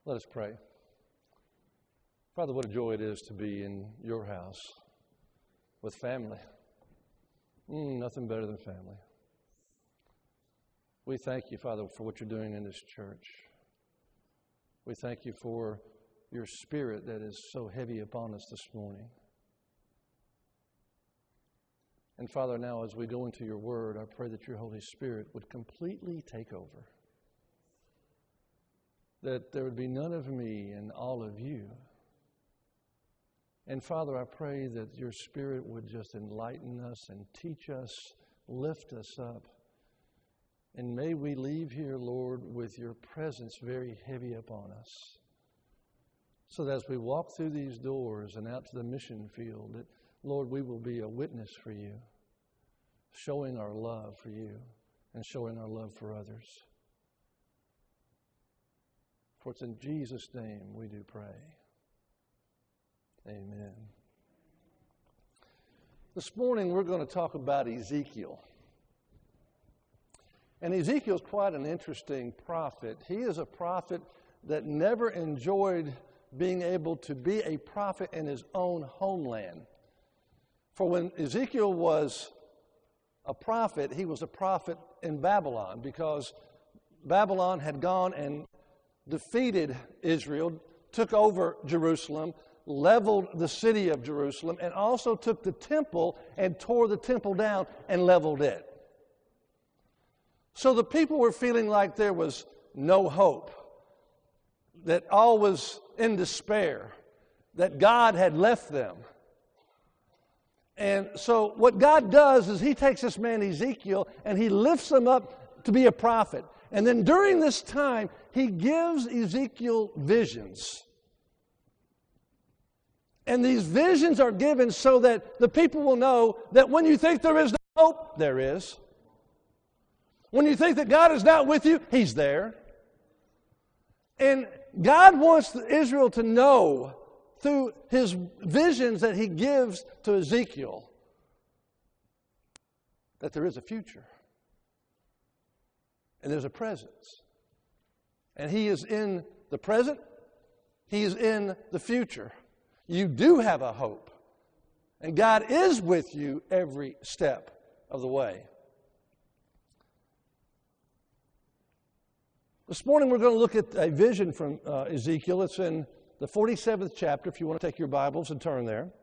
Let us pray. Father, what a joy it is to be in your house with family. Nothing better than family. We thank you, Father, for what you're doing in this church. We thank you for your Spirit that is so heavy upon us this morning. And Father, now as we go into your word, I pray that your Holy Spirit would completely take over. That there would be none of me and all of you. And Father, I pray that your Spirit would just enlighten us and teach us, lift us up. And may we leave here, Lord, with your presence very heavy upon us. So that as we walk through these doors and out to the mission field, that, Lord, we will be a witness for you, showing our love for you and showing our love for others. For it's in Jesus' name we do pray. Amen. This morning we're going to talk about Ezekiel. And Ezekiel is quite an interesting prophet. He is a prophet that never enjoyed being able to be a prophet in his own homeland. For when Ezekiel was a prophet, he was a prophet in Babylon because Babylon had gone and defeated Israel, took over Jerusalem, leveled the city of Jerusalem, and also took the temple and tore the temple down and leveled it. So the people were feeling like there was no hope, that all was in despair, that God had left them. And so what God does is he takes this man Ezekiel and he lifts him up to be a prophet. And then during this time, he gives Ezekiel visions. And these visions are given so that the people will know that when you think there is no hope, there is. When you think that God is not with you, he's there. And God wants Israel to know through his visions that he gives to Ezekiel that there is a future. And there's a presence. And he is in the present. He is in the future. You do have a hope. And God is with you every step of the way. This morning we're going to look at a vision from Ezekiel. It's in the 47th chapter, if you want to take your Bibles and turn there.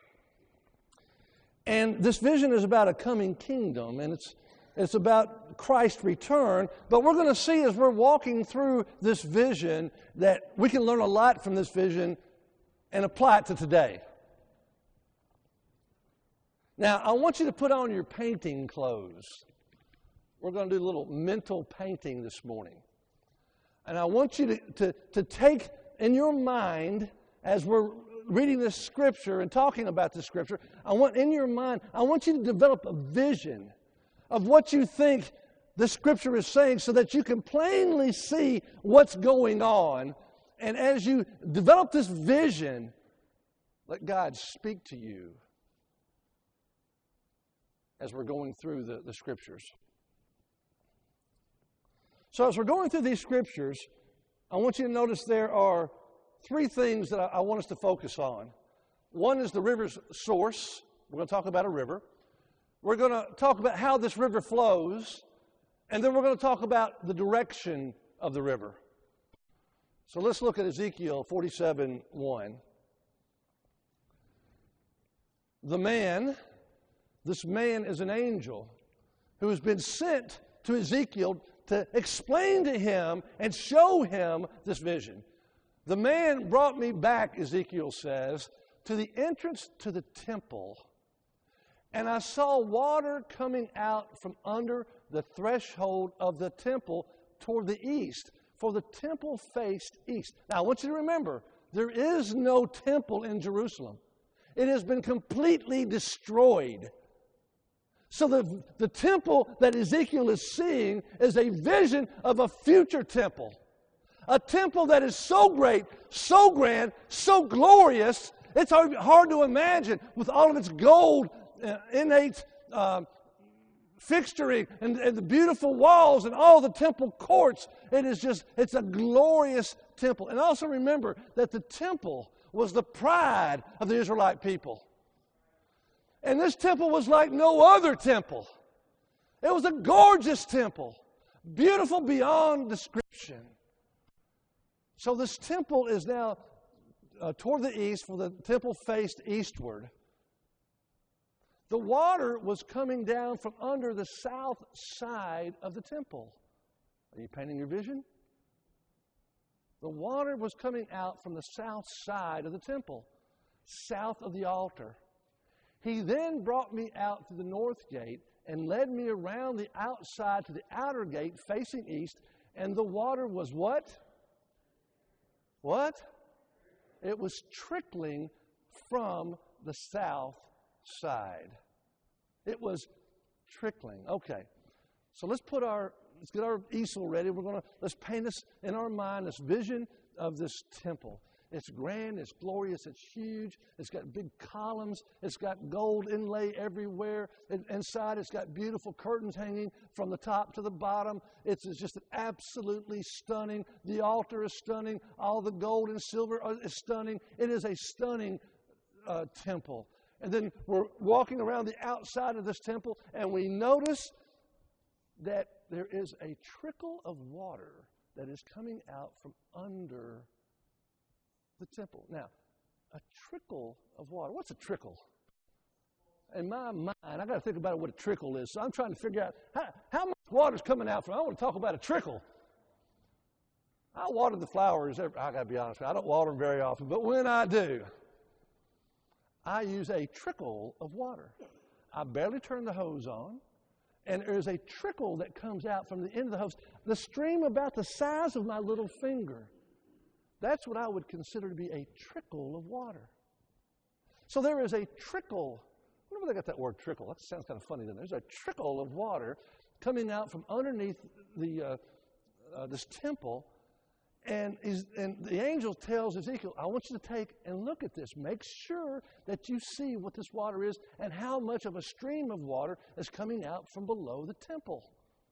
And this vision is about a coming kingdom, and it's about Christ's return. But we're going to see as we're walking through this vision that we can learn a lot from this vision and apply it to today. Now, I want you to put on your painting clothes. We're going to do a little mental painting this morning. And I want you to take in your mind, as we're reading this scripture and talking about this scripture, I want you to develop a vision of what you think the scripture is saying so that you can plainly see what's going on. And as you develop this vision, let God speak to you as we're going through the scriptures. So as we're going through these scriptures, I want you to notice there are three things that I want us to focus on. One is the river's source. We're going to talk about a river. We're going to talk about how this river flows. And then we're going to talk about the direction of the river. So let's look at Ezekiel 47:1. This man is an angel who has been sent to Ezekiel to explain to him and show him this vision. The man brought me back, Ezekiel says, to the entrance to the temple, and I saw water coming out from under the threshold of the temple toward the east, for the temple faced east. Now, I want you to remember, there is no temple in Jerusalem. It has been completely destroyed. So the temple that Ezekiel is seeing is a vision of a future temple. A temple that is so great, so grand, so glorious, it's hard to imagine with all of its gold, innate fixturing and the beautiful walls and all the temple courts. It's a glorious temple. And also remember that the temple was the pride of the Israelite people. And this temple was like no other temple. It was a gorgeous temple, beautiful beyond description. So this temple is now toward the east, for the temple faced eastward. The water was coming down from under the south side of the temple. Are you painting your vision? The water was coming out from the south side of the temple, south of the altar. He then brought me out to the north gate and led me around the outside to the outer gate facing east, and the water was what? What? It was trickling from the south side. It was trickling. Okay. So let's get our easel ready. Let's paint this in our mind, this vision of this temple. It's grand, it's glorious, it's huge. It's got big columns. It's got gold inlay everywhere. Inside, it's got beautiful curtains hanging from the top to the bottom. It's just absolutely stunning. The altar is stunning. All the gold and silver is stunning. It is a stunning temple. And then we're walking around the outside of this temple, and we notice that there is a trickle of water that is coming out from under the temple. Now, a trickle of water. What's a trickle? In my mind, I got to think about what a trickle is. So I'm trying to figure out how much water is coming out from. I want to talk about a trickle. I water the flowers. I got to be honest with you. I don't water them very often, but when I do, I use a trickle of water. I barely turn the hose on, and there's a trickle that comes out from the end of the hose. The stream about the size of my little finger. That's what I would consider to be a trickle of water. So there is a trickle. I wonder where they got that word trickle. That sounds kind of funny. There's a trickle of water coming out from underneath this temple. And the angel tells Ezekiel, I want you to take and look at this. Make sure that you see what this water is and how much of a stream of water is coming out from below the temple.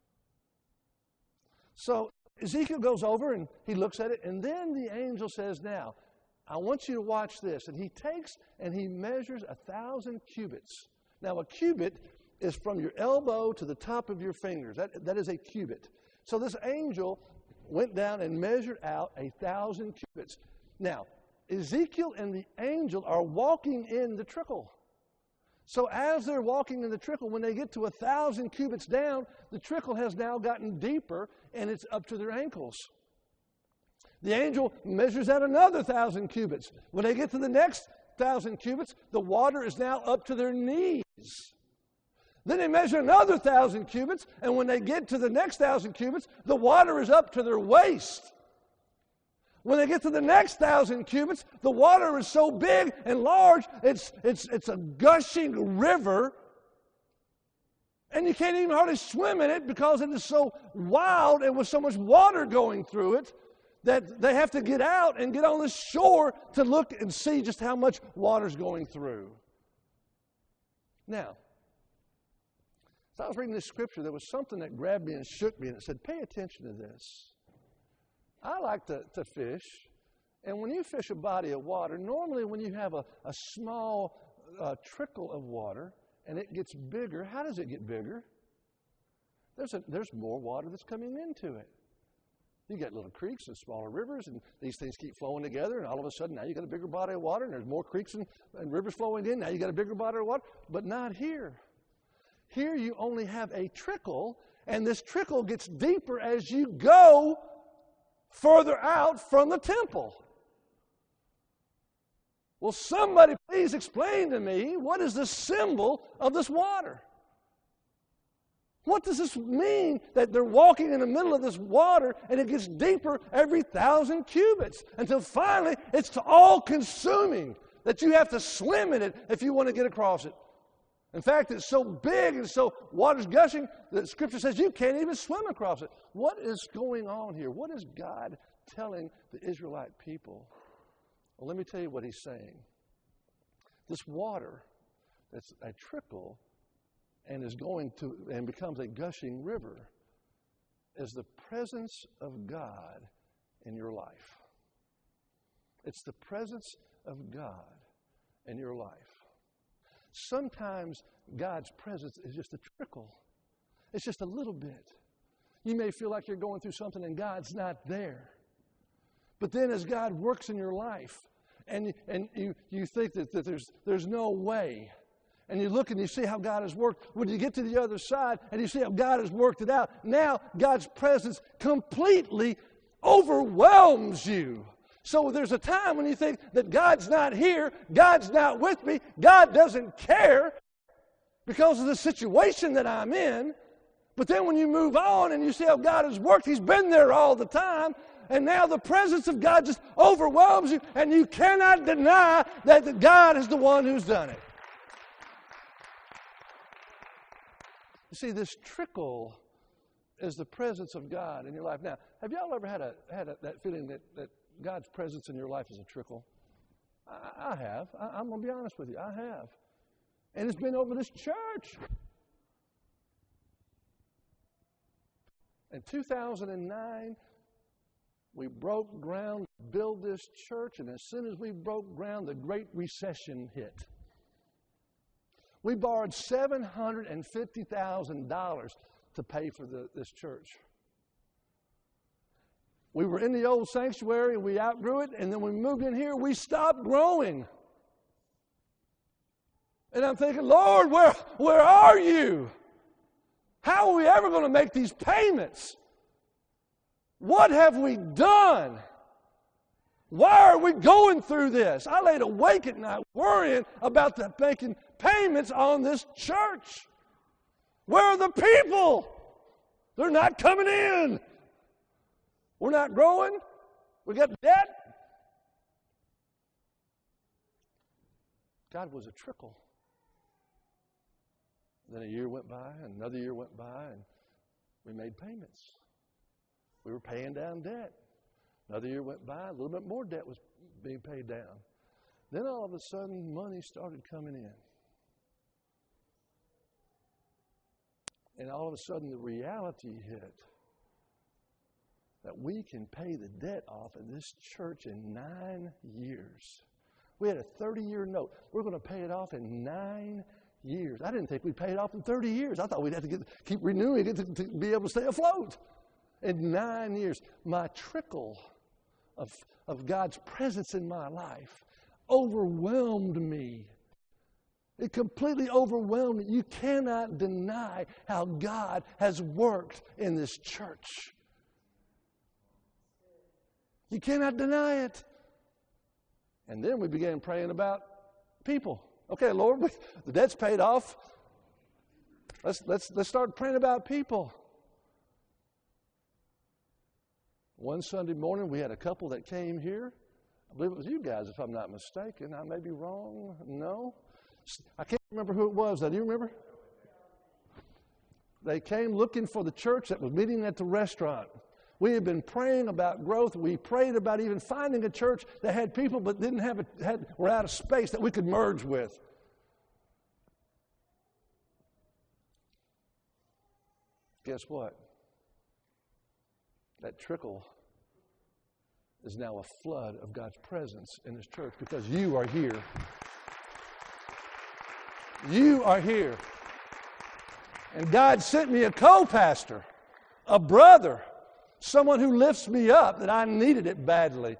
So Ezekiel goes over and he looks at it, and then the angel says, now, I want you to watch this. And he takes and he measures 1,000 cubits. Now, a cubit is from your elbow to the top of your fingers. That is a cubit. So this angel went down and measured out 1,000 cubits. Now, Ezekiel and the angel are walking in the trickle. So as they're walking in the trickle, when they get to 1,000 cubits down, the trickle has now gotten deeper, and it's up to their ankles. The angel measures out another 1,000 cubits. When they get to the next 1,000 cubits, the water is now up to their knees. Then they measure another 1,000 cubits, and when they get to the next 1,000 cubits, the water is up to their waist. When they get to the next 1,000 cubits, the water is so big and large, it's a gushing river, and you can't even hardly swim in it because it is so wild and with so much water going through it that they have to get out and get on the shore to look and see just how much water is going through. Now, as I was reading this scripture, there was something that grabbed me and shook me, and it said, pay attention to this. I like to fish, and when you fish a body of water, normally when you have a small trickle of water and it gets bigger, how does it get bigger? There's more water that's coming into it. You get little creeks and smaller rivers, and these things keep flowing together, and all of a sudden now you got a bigger body of water, and there's more creeks and rivers flowing in. Now you got a bigger body of water, but not here. Here you only have a trickle, and this trickle gets deeper as you go further out from the temple. Will somebody please explain to me what is the symbol of this water? What does this mean that they're walking in the middle of this water and it gets deeper every 1,000 cubits until finally it's all-consuming that you have to swim in it if you want to get across it? In fact, it's so big and so water's gushing that Scripture says you can't even swim across it. What is going on here? What is God telling the Israelite people? Well, let me tell you what he's saying. This water that's a trickle and is going to and becomes a gushing river is the presence of God in your life. It's the presence of God in your life. Sometimes God's presence is just a trickle. It's just a little bit. You may feel like you're going through something and God's not there. But then as God works in your life and you think that there's no way, and you look and you see how God has worked, when you get to the other side and you see how God has worked it out, now God's presence completely overwhelms you. So there's a time when you think that God's not here, God's not with me, God doesn't care because of the situation that I'm in. But then when you move on and you see how God has worked, He's been there all the time, and now the presence of God just overwhelms you, and you cannot deny that God is the one who's done it. You see, this trickle is the presence of God in your life. Now, have y'all ever had that feeling that God's presence in your life is a trickle? I have. I'm going to be honest with you. I have. And it's been over this church. In 2009, we broke ground to build this church, and as soon as we broke ground, the Great Recession hit. We borrowed $750,000 to pay for this church. We were in the old sanctuary, and we outgrew it, and then when we moved in here, we stopped growing. And I'm thinking, Lord, where are you? How are we ever going to make these payments? What have we done? Why are we going through this? I laid awake at night worrying about making payments on this church. Where are the people? They're not coming in. We're not growing. We got debt. God was a trickle. Then a year went by, and another year went by, and we made payments. We were paying down debt. Another year went by, a little bit more debt was being paid down. Then all of a sudden, money started coming in. And all of a sudden, the reality hit that we can pay the debt off in this church in 9 years. We had a 30-year note. We're going to pay it off in 9 years. I didn't think we'd pay it off in 30 years. I thought we'd have to keep renewing it to be able to stay afloat. In 9 years, my trickle of God's presence in my life overwhelmed me. It completely overwhelmed me. You cannot deny how God has worked in this church. You cannot deny it. And then we began praying about people. Okay, Lord, the debt's paid off. Let's start praying about people. One Sunday morning, we had a couple that came here. I believe it was you guys, if I'm not mistaken. I may be wrong. No? I can't remember who it was. Do you remember? They came looking for the church that was meeting at the restaurant. We had been praying about growth. We prayed about even finding a church that had people but didn't have were out of space that we could merge with. Guess what? That trickle is now a flood of God's presence in His church because you are here. You are here. And God sent me a co-pastor, a brother, someone who lifts me up, that I needed it badly.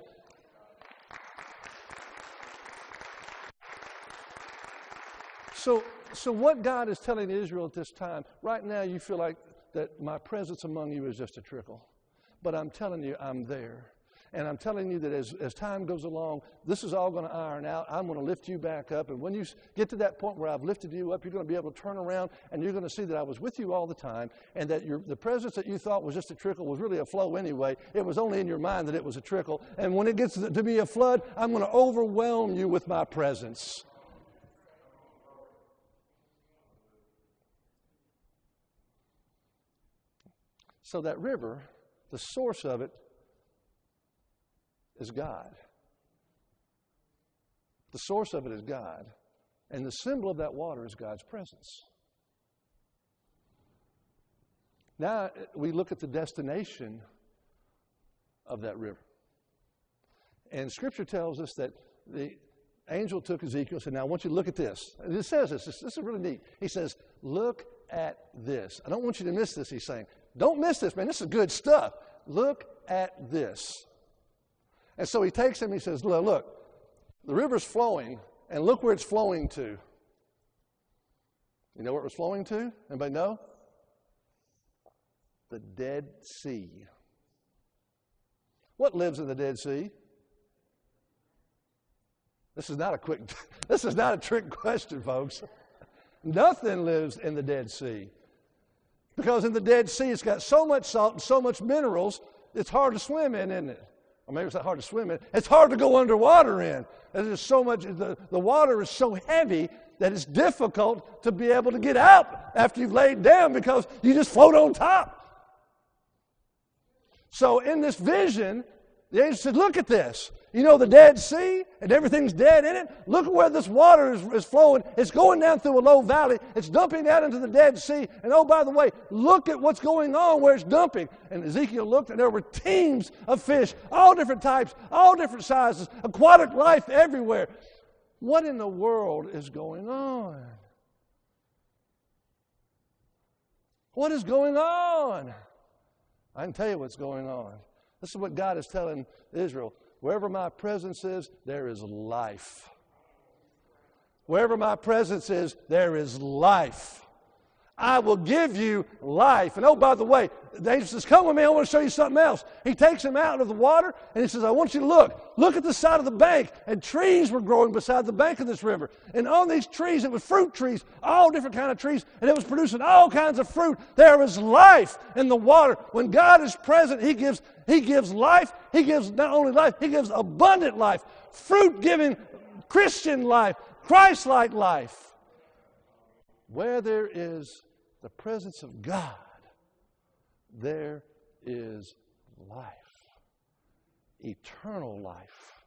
So what God is telling Israel at this time, right now you feel like that my presence among you is just a trickle. But I'm telling you, I'm there. And I'm telling you that as time goes along, this is all going to iron out. I'm going to lift you back up. And when you get to that point where I've lifted you up, you're going to be able to turn around and you're going to see that I was with you all the time and that the presence that you thought was just a trickle was really a flow anyway. It was only in your mind that it was a trickle. And when it gets to be a flood, I'm going to overwhelm you with my presence. So that river, the source of it, is God. The source of it is God. And the symbol of that water is God's presence. Now we look at the destination of that river. And Scripture tells us that the angel took Ezekiel and said, now I want you to look at this. And it says this. This is really neat. He says, look at this. I don't want you to miss this, he's saying. Don't miss this, man. This is good stuff. Look at this. And so he takes him and he says, look, the river's flowing, and look where it's flowing to. You know where it was flowing to? Anybody know? The Dead Sea. What lives in the Dead Sea? This is not a trick question, folks. Nothing lives in the Dead Sea. Because in the Dead Sea, it's got so much salt and so much minerals, it's hard to swim in, isn't it? Or maybe it's not hard to swim in. It's hard to go underwater in. There's so much, the water is so heavy that it's difficult to be able to get out after you've laid down because you just float on top. So in this vision, the angel said, look at this. You know the Dead Sea and everything's dead in it? Look at where this water is flowing. It's going down through a low valley. It's dumping out into the Dead Sea. And oh, by the way, look at what's going on where it's dumping. And Ezekiel looked and there were teams of fish, all different types, all different sizes, aquatic life everywhere. What in the world is going on? What is going on? I can tell you what's going on. This is what God is telling Israel. Wherever my presence is, there is life. Wherever my presence is, there is life. I will give you life. And oh, by the way, the angel says, come with me, I want to show you something else. He takes him out of the water, and he says, I want you to look. Look at the side of the bank. And trees were growing beside the bank of this river. And on these trees, it was fruit trees, all different kind of trees, and it was producing all kinds of fruit. There is life in the water. When God is present, He gives life. He gives not only life, He gives abundant life, fruit-giving Christian life, Christ-like life. Where there is the presence of God, there is life, eternal life.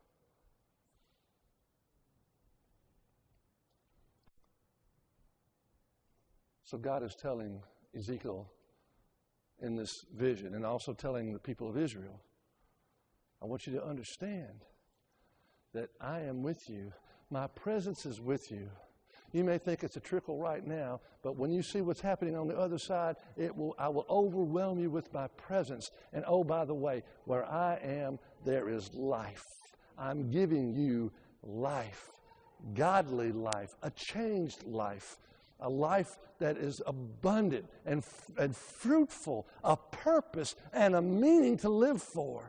So God is telling Ezekiel in this vision and also telling the people of Israel, I want you to understand that I am with you. My presence is with you. You may think it's a trickle right now, but when you see what's happening on the other side, I will overwhelm you with my presence. And oh, by the way, where I am, there is life. I'm giving you life, godly life, a changed life, a life that is abundant and fruitful, a purpose and a meaning to live for.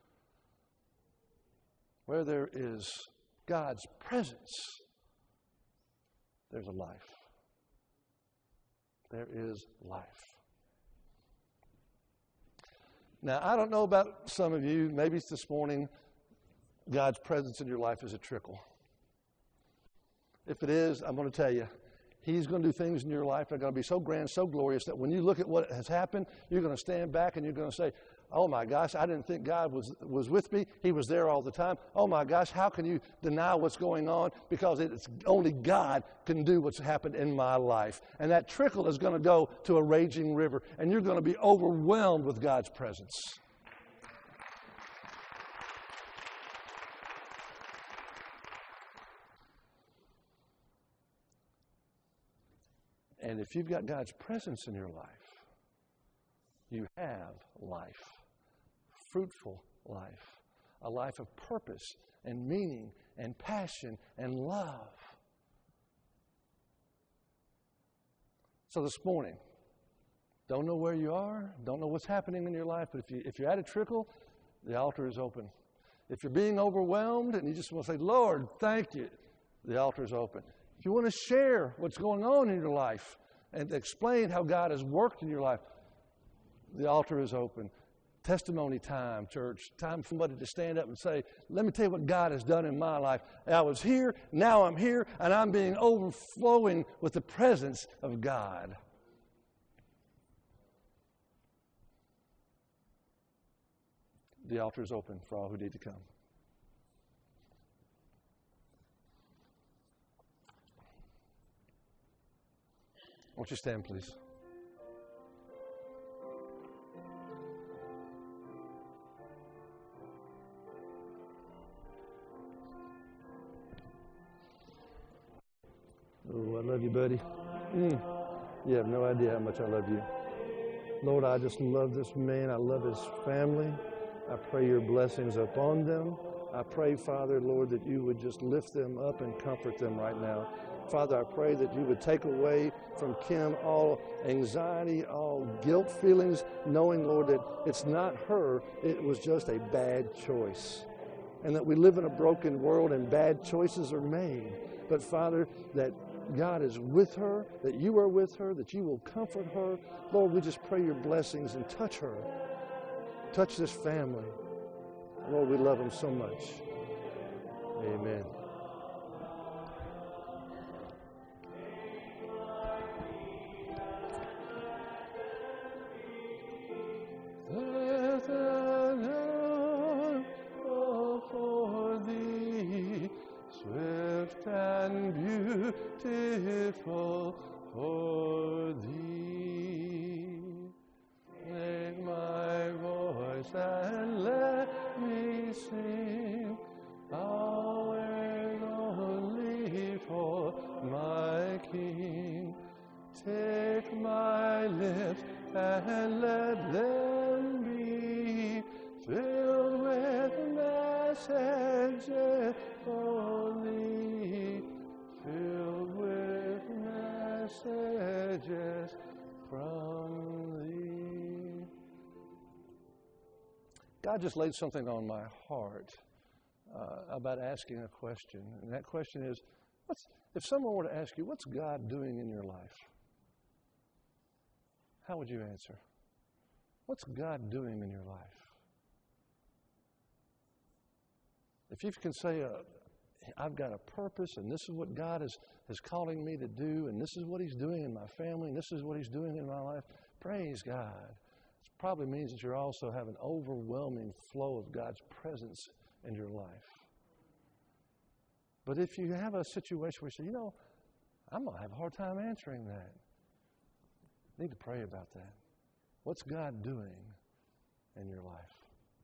Where there is God's presence, there's a life. There is life. Now, I don't know about some of you. Maybe it's this morning, God's presence in your life is a trickle. If it is, I'm going to tell you, He's going to do things in your life that are going to be so grand, so glorious, that when you look at what has happened, you're going to stand back and you're going to say, oh my gosh, I didn't think God was with me. He was there all the time. Oh my gosh, how can you deny what's going on? Because it's only God can do what's happened in my life. And that trickle is going to go to a raging river, and you're going to be overwhelmed with God's presence. And if you've got God's presence in your life, you have life, fruitful life, a life of purpose and meaning and passion and love. So this morning, don't know where you are, don't know what's happening in your life, but if you're at a trickle, the altar is open. If you're being overwhelmed and you just want to say, Lord, thank you, the altar is open. If you want to share what's going on in your life and explain how God has worked in your life, the altar is open. Testimony time, church. Time for somebody to stand up and say, let me tell you what God has done in my life. I was here, now I'm here, and I'm being overflowing with the presence of God. The altar is open for all who need to come. Won't you stand, please? Love you, buddy. You have no idea how much I love you. Lord, I just love this man. I love his family. I pray your blessings upon them. I pray, Father, Lord, that you would just lift them up and comfort them right now. Father, I pray that you would take away from Kim all anxiety, all guilt feelings, knowing, Lord, that it's not her, it was just a bad choice. And that we live in a broken world and bad choices are made. But Father, that God is with her, that you are with her, that you will comfort her. Lord, we just pray your blessings and touch her. Touch this family. Lord, we love them so much. Amen. Swift and beautiful for thee. Take my voice and let me sing, always only for my King. Take my lips and let them be filled with messages for thee, filled with messages from thee. God just laid something on my heart about asking a question. And that question is, if someone were to ask you, what's God doing in your life? How would you answer? What's God doing in your life? If you can say, I've got a purpose, and this is what God is calling me to do, and this is what he's doing in my family, and this is what he's doing in my life, praise God. It probably means that you also have an overwhelming flow of God's presence in your life. But if you have a situation where you say, I'm going to have a hard time answering that, you need to pray about that. What's God doing in your life?